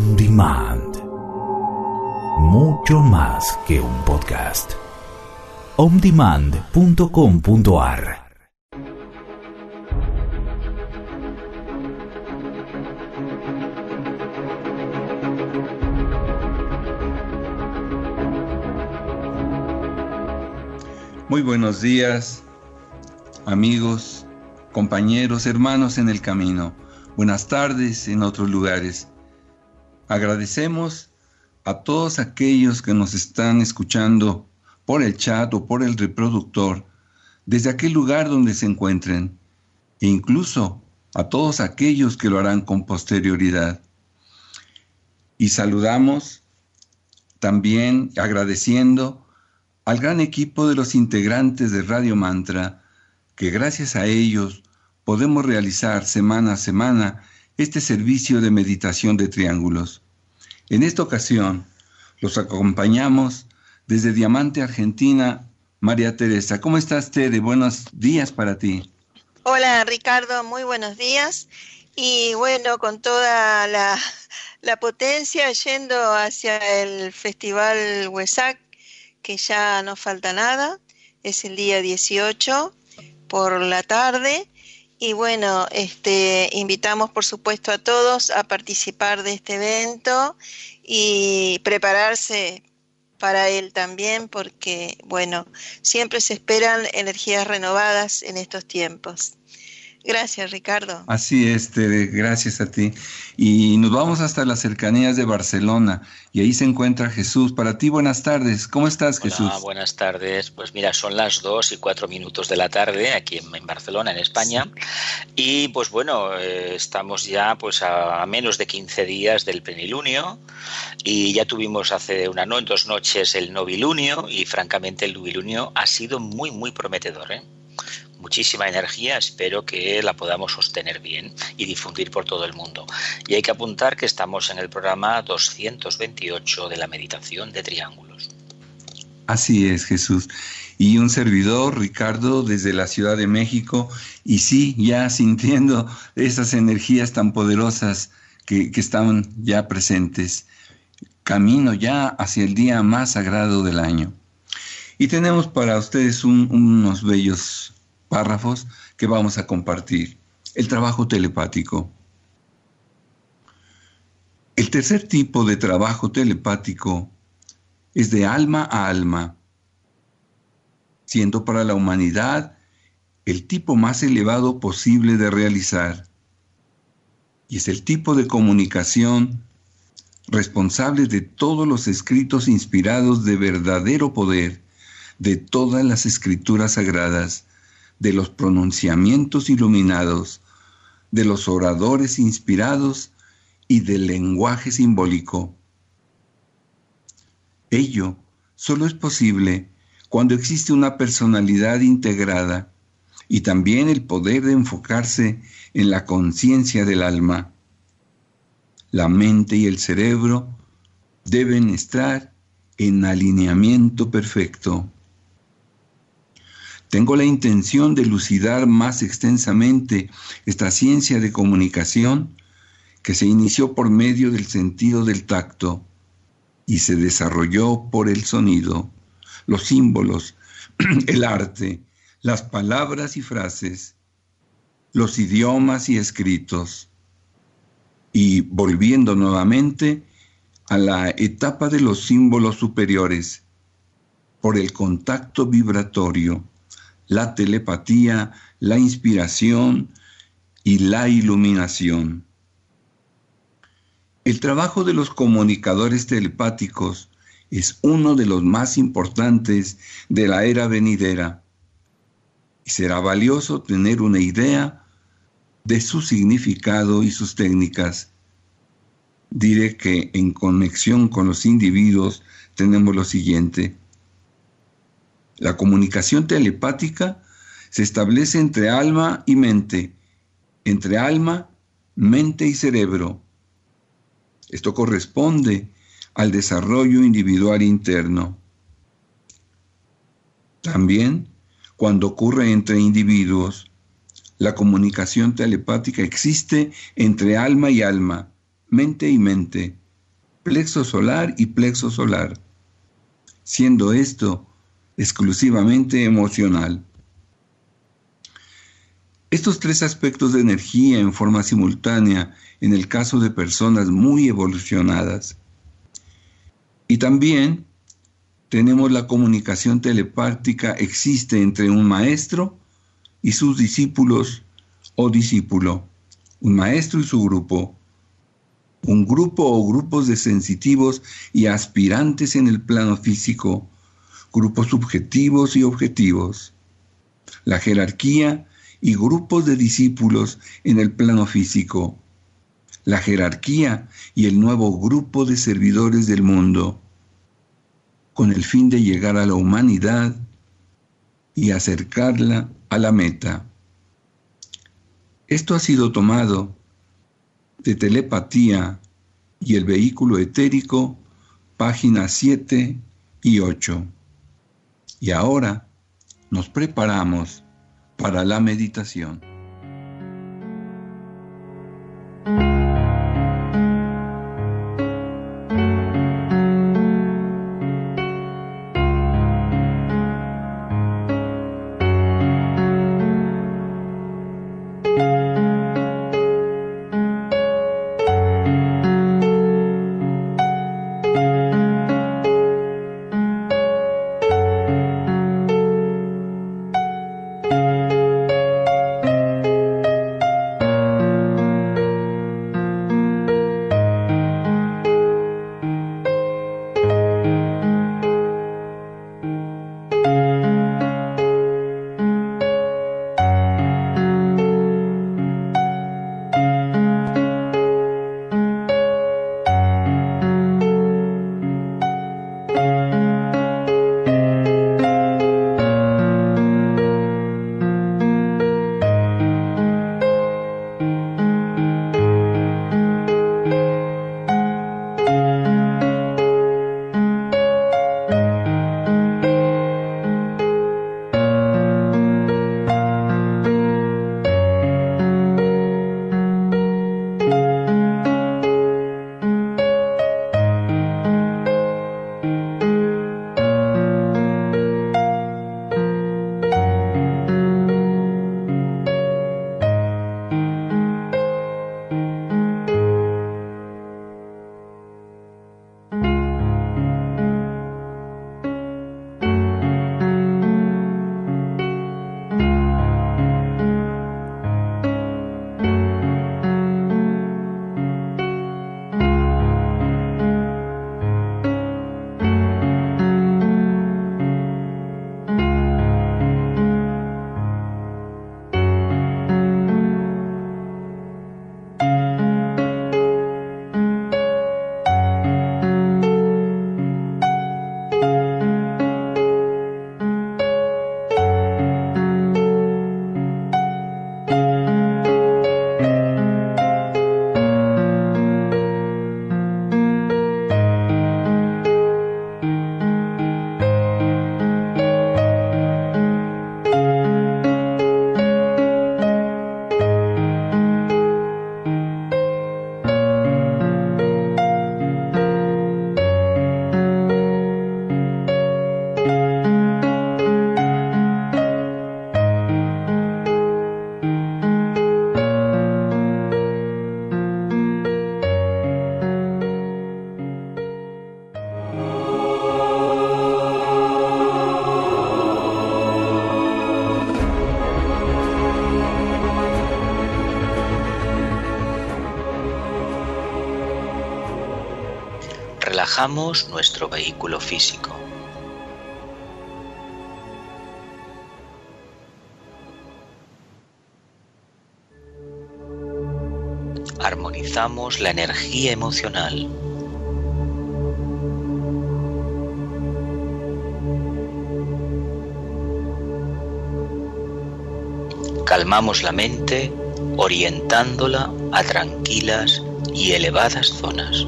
On Demand. Mucho más que un podcast. ondemand.com.ar. Muy buenos días, amigos, compañeros, hermanos en el camino. Buenas tardes en otros lugares. Agradecemos a todos aquellos que nos están escuchando por el chat o por el reproductor, desde aquel lugar donde se encuentren, e incluso a todos aquellos que lo harán con posterioridad. Y saludamos también agradeciendo al gran equipo de los integrantes de Radio Mantra, que gracias a ellos podemos realizar semana a semana este servicio de meditación de triángulos. En esta ocasión los acompañamos desde Diamante, Argentina, María Teresa. ¿Cómo estás, Tere? Buenos días para ti. Hola, Ricardo, muy buenos días. Y bueno, con toda la potencia yendo hacia el Festival Wesak, que ya no falta nada, es el día 18 por la tarde, y bueno, invitamos por supuesto a todos a participar de este evento y prepararse para él también, porque bueno, siempre se esperan energías renovadas en estos tiempos. Gracias, Ricardo. Así es, Tere, gracias a ti. Y nos vamos hasta las cercanías de Barcelona, y ahí se encuentra Jesús. Para ti, buenas tardes. ¿Cómo estás, Jesús? Hola, buenas tardes. Pues mira, son las 2:04 de la tarde aquí en Barcelona, en España. Y pues bueno, estamos ya pues a menos de 15 días del plenilunio, y ya tuvimos hace en 2 noches el novilunio, y francamente el novilunio ha sido muy, muy prometedor, Muchísima energía, espero que la podamos sostener bien y difundir por todo el mundo. Y hay que apuntar que estamos en el programa 228 de la meditación de triángulos. Así es, Jesús. Y un servidor, Ricardo, desde la Ciudad de México, y sí, ya sintiendo esas energías tan poderosas que están ya presentes. Camino ya hacia el día más sagrado del año. Y tenemos para ustedes unos bellos párrafos que vamos a compartir. El trabajo telepático. El tercer tipo de trabajo telepático es de alma a alma, siendo para la humanidad el tipo más elevado posible de realizar. Y es el tipo de comunicación responsable de todos los escritos inspirados de verdadero poder, de todas las escrituras sagradas, de los pronunciamientos iluminados, de los oradores inspirados y del lenguaje simbólico. Ello solo es posible cuando existe una personalidad integrada y también el poder de enfocarse en la conciencia del alma. La mente y el cerebro deben estar en alineamiento perfecto. Tengo la intención de elucidar más extensamente esta ciencia de comunicación que se inició por medio del sentido del tacto y se desarrolló por el sonido, los símbolos, el arte, las palabras y frases, los idiomas y escritos. Y volviendo nuevamente a la etapa de los símbolos superiores, por el contacto vibratorio, la telepatía, la inspiración y la iluminación. El trabajo de los comunicadores telepáticos es uno de los más importantes de la era venidera, y será valioso tener una idea de su significado y sus técnicas. Diré que en conexión con los individuos tenemos lo siguiente. La comunicación telepática se establece entre alma y mente, entre alma, mente y cerebro. Esto corresponde al desarrollo individual interno. También, cuando ocurre entre individuos, la comunicación telepática existe entre alma y alma, mente y mente, plexo solar y plexo solar, siendo esto exclusivamente emocional. Estos tres aspectos de energía en forma simultánea en el caso de personas muy evolucionadas. Y también tenemos la comunicación telepática existe entre un maestro y sus discípulos o discípulo, un maestro y su grupo, un grupo o grupos de sensitivos y aspirantes en el plano físico, grupos subjetivos y objetivos, la jerarquía y grupos de discípulos en el plano físico, la jerarquía y el nuevo grupo de servidores del mundo, con el fin de llegar a la humanidad y acercarla a la meta. Esto ha sido tomado de Telepatía y el vehículo etérico, páginas 7 y 8. Y ahora nos preparamos para la meditación. Relajamos nuestro vehículo físico. Armonizamos la energía emocional. Calmamos la mente, orientándola a tranquilas y elevadas zonas.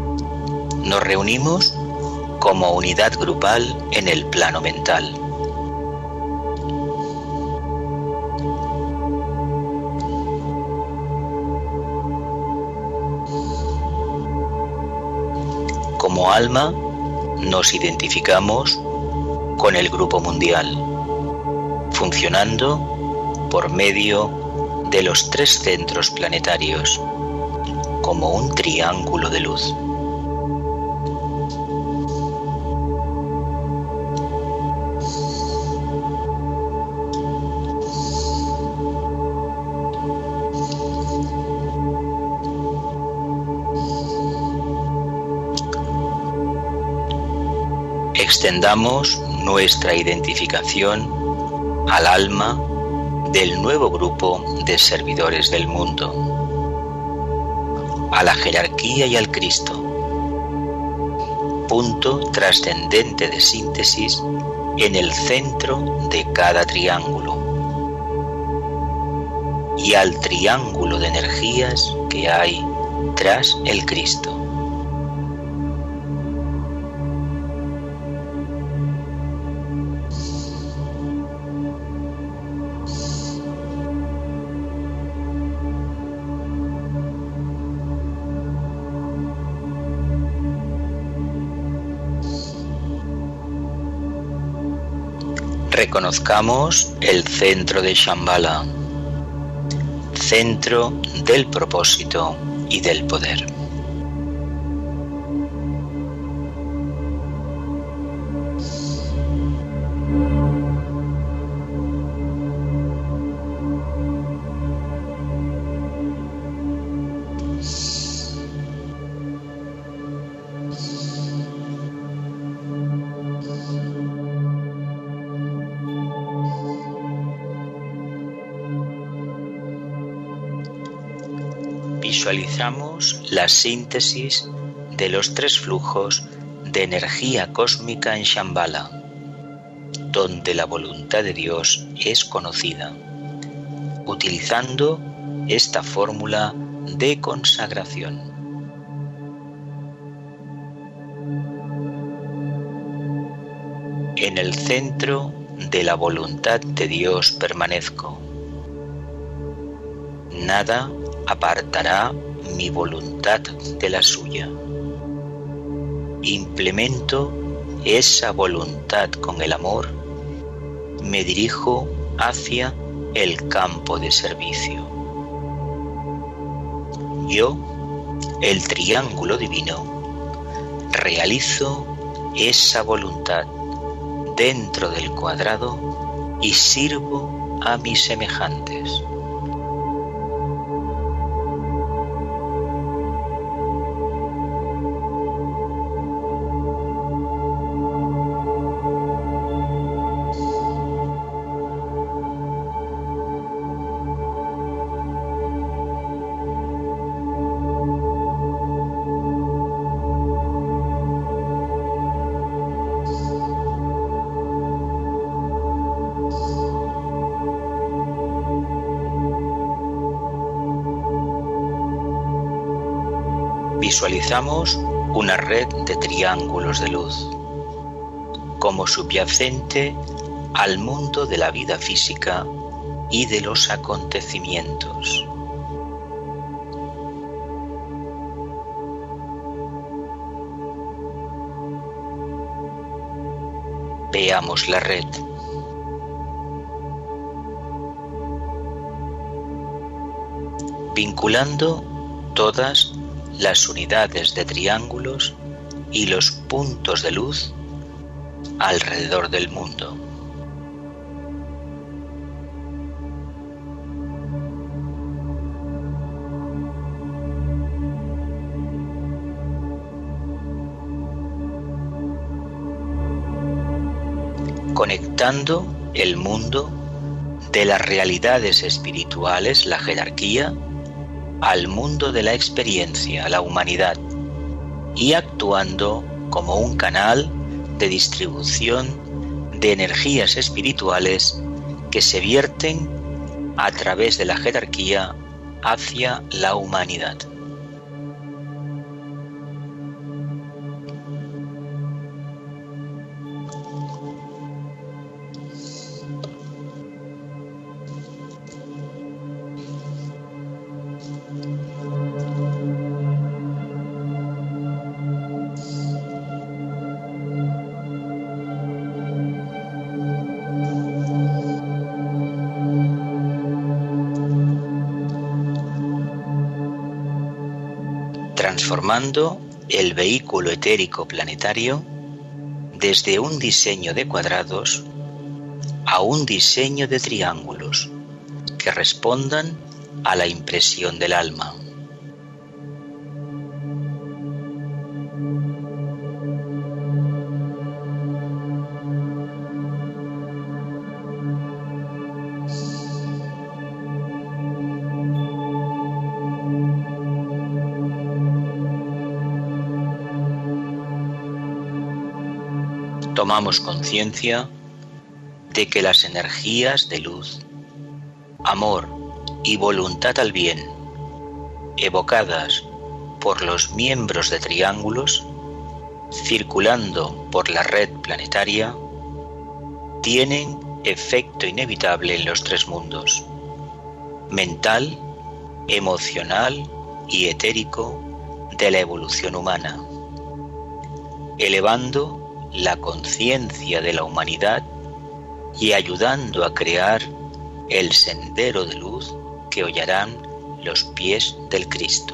Nos reunimos como unidad grupal en el plano mental, Como alma, nos identificamos con el grupo mundial, funcionando por medio de los 3 centros planetarios, como un triángulo de luz. Extendamos nuestra identificación al alma del nuevo grupo de servidores del mundo, a la jerarquía y al Cristo, punto trascendente de síntesis en el centro de cada triángulo, y al triángulo de energías que hay tras el Cristo. Reconozcamos el centro de Shambhala, centro del propósito y del poder. Visualizamos la síntesis de los 3 flujos de energía cósmica en Shambhala, donde la voluntad de Dios es conocida, utilizando esta fórmula de consagración. En el centro de la voluntad de Dios permanezco. Nada apartará mi voluntad de la suya. Implemento esa voluntad con el amor, me dirijo hacia el campo de servicio. Yo, el triángulo divino, realizo esa voluntad dentro del cuadrado y sirvo a mis semejantes. Visualizamos una red de triángulos de luz como subyacente al mundo de la vida física y de los acontecimientos. Veamos la red. Vinculando todas las unidades de triángulos y los puntos de luz alrededor del mundo. Conectando el mundo de las realidades espirituales, la jerarquía, al mundo de la experiencia, la humanidad, y actuando como un canal de distribución de energías espirituales que se vierten a través de la jerarquía hacia la humanidad. transformando el vehículo etérico planetario desde un diseño de cuadrados a un diseño de triángulos que respondan a la impresión del alma. Tomamos conciencia de que las energías de luz, amor y voluntad al bien, evocadas por los miembros de triángulos, circulando por la red planetaria, tienen efecto inevitable en los tres mundos: mental, emocional y etérico de la evolución humana, elevando la conciencia de la humanidad y ayudando a crear el sendero de luz que hollarán los pies del Cristo.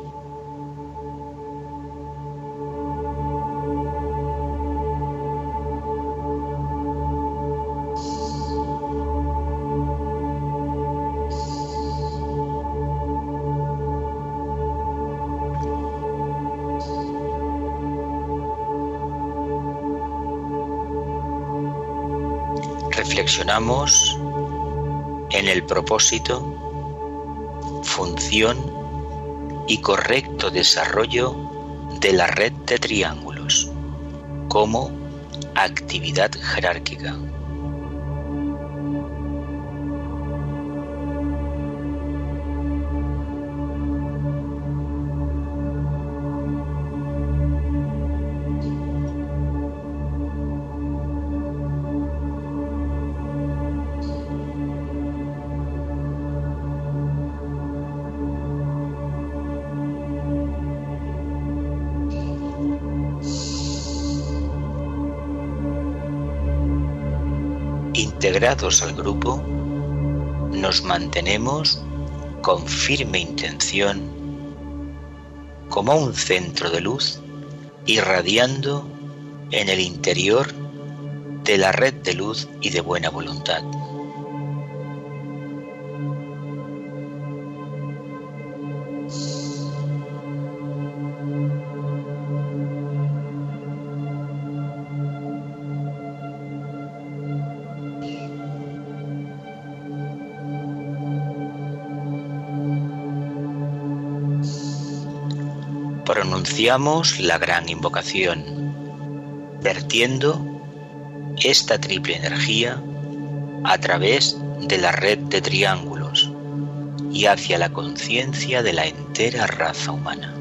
Reflexionamos en el propósito, función y correcto desarrollo de la red de triángulos como actividad jerárquica. Integrados al grupo, nos mantenemos con firme intención como un centro de luz irradiando en el interior de la red de luz y de buena voluntad. Pronunciamos la gran invocación, vertiendo esta triple energía a través de la red de triángulos y hacia la conciencia de la entera raza humana.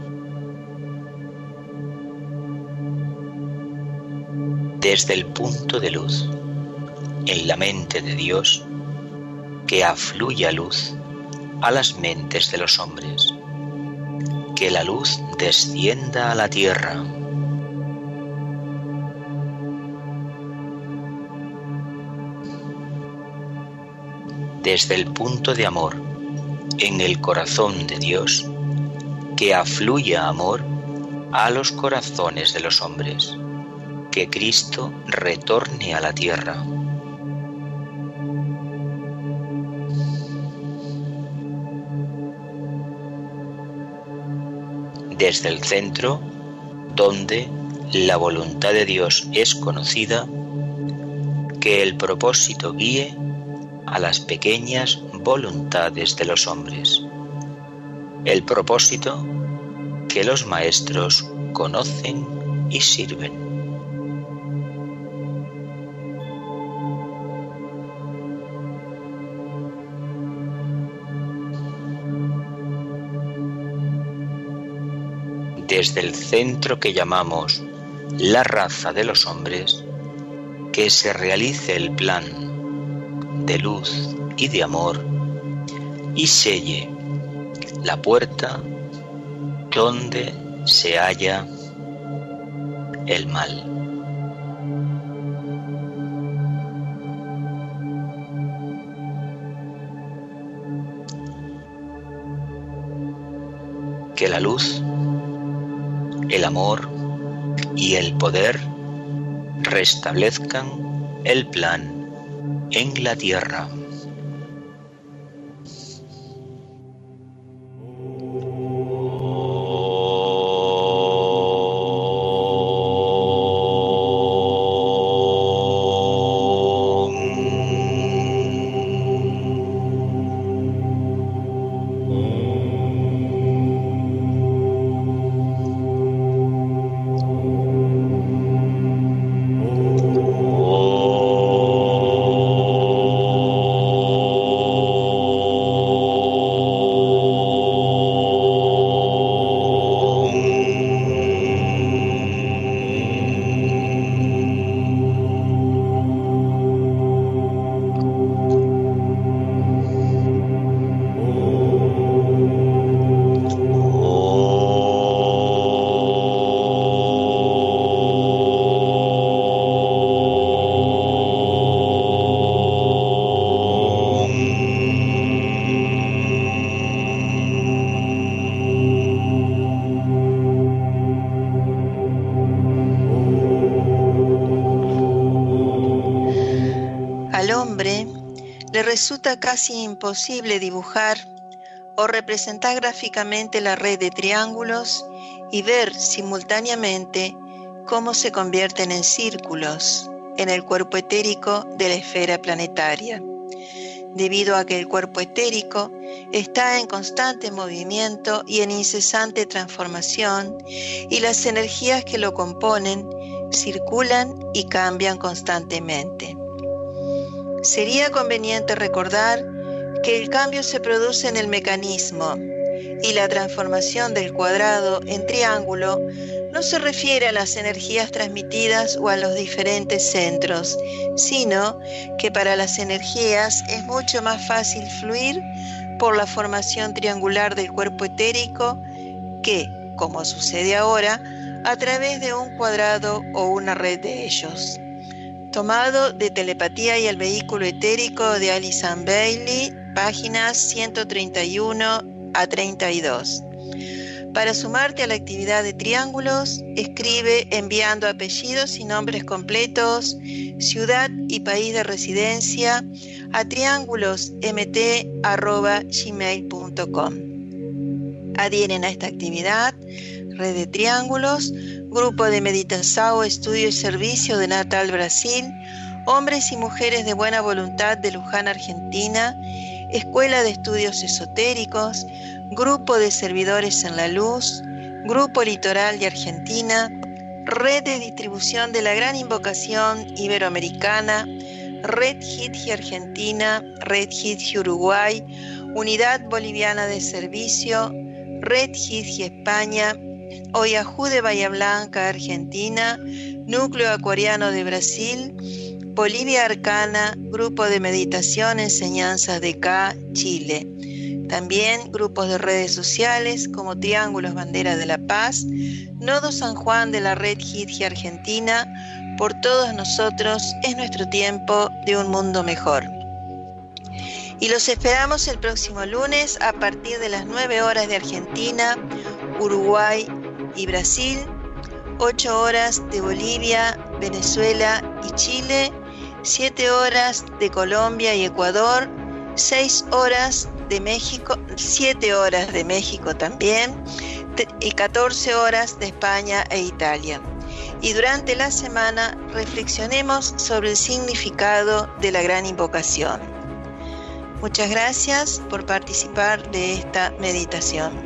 Desde el punto de luz en la mente de Dios, que afluya luz a las mentes de los hombres. Que la luz descienda a la tierra. Desde el punto de amor en el corazón de Dios, que afluya amor a los corazones de los hombres. Que Cristo retorne a la tierra. Desde el centro, donde la voluntad de Dios es conocida, que el propósito guíe a las pequeñas voluntades de los hombres. El propósito que los maestros conocen y sirven. Desde el centro que llamamos la raza de los hombres, que se realice el plan de luz y de amor y selle la puerta donde se halla el mal. Que la luz el amor y el poder restablezcan el plan en la tierra. Le resulta casi imposible dibujar o representar gráficamente la red de triángulos y ver simultáneamente cómo se convierten en círculos en el cuerpo etérico de la esfera planetaria, debido a que el cuerpo etérico está en constante movimiento y en incesante transformación, y las energías que lo componen circulan y cambian constantemente. Sería conveniente recordar que el cambio se produce en el mecanismo y la transformación del cuadrado en triángulo no se refiere a las energías transmitidas o a los diferentes centros, sino que para las energías es mucho más fácil fluir por la formación triangular del cuerpo etérico que, como sucede ahora, a través de un cuadrado o una red de ellos. Tomado de Telepatía y el vehículo etérico de Alison Bailey, páginas 131 a 32. Para sumarte a la actividad de triángulos, escribe enviando apellidos y nombres completos, ciudad y país de residencia a triangulosmt@gmail.com. Adhieren a esta actividad Red de Triángulos, Grupo de Meditación, Estudio y Servicio de Natal, Brasil, Hombres y Mujeres de Buena Voluntad de Luján, Argentina, Escuela de Estudios Esotéricos, Grupo de Servidores en la Luz, Grupo Litoral de Argentina, Red de Distribución de la Gran Invocación Iberoamericana, Red Hitji Argentina, Red Hitji Uruguay, Unidad Boliviana de Servicio, Red Hitji España, Oyajú de Bahía Blanca, Argentina, Núcleo Acuariano de Brasil, Bolivia Arcana, Grupo de Meditación Enseñanzas de K, Chile. También grupos de redes sociales como Triángulos Bandera de la Paz, Nodo San Juan de la Red Hitji Argentina. Por todos nosotros es nuestro tiempo de un mundo mejor. Y los esperamos el próximo lunes a partir de las 9 horas de Argentina, Uruguay y Brasil, 8 horas de Bolivia, Venezuela y Chile, 7 horas de Colombia y Ecuador, 6 horas de México, 7 horas de México también, y 14 horas de España e Italia. Y durante la semana reflexionemos sobre el significado de la gran invocación. Muchas gracias por participar de esta meditación.